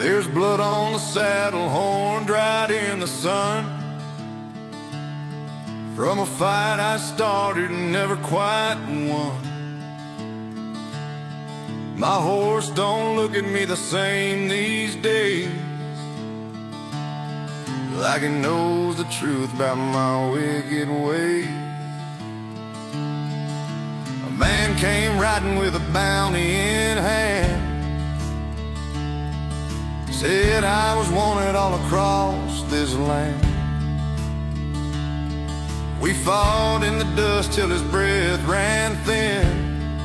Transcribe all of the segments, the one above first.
There's blood on the saddle horn, dried in the sun, from a fight I started and never quite won. My horse don't look at me the same these days, like he knows the truth about my wicked ways. A man came riding with a bounty in hand, said I was wanted all across this land. We fought in the dust till his breath ran thin,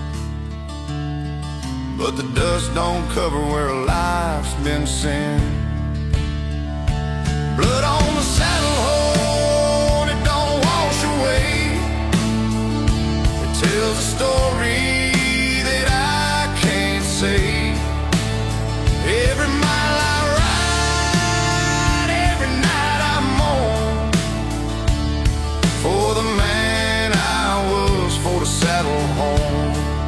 but the dust don't cover where a life's been sin. Blood on the saddle horn, it don't wash away. It tells a story that I can't say. Every mile I ride, every night I mourn for the man I was, for the saddle horn.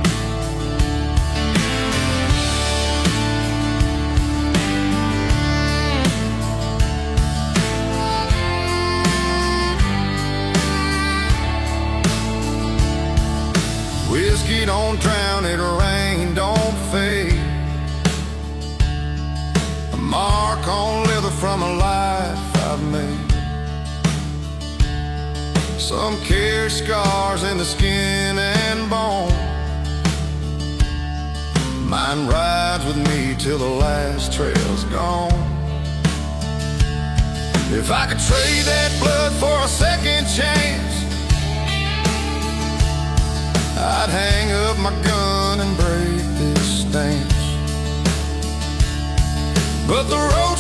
Whiskey don't drown it, rain don't fade. A mark on leather from a life I've made. Some carry scars in the skin and bone. Mine rides with me till the last trail's gone. If I could trade that blood for a second chance, I'd hang up my gun and break this stance. But the road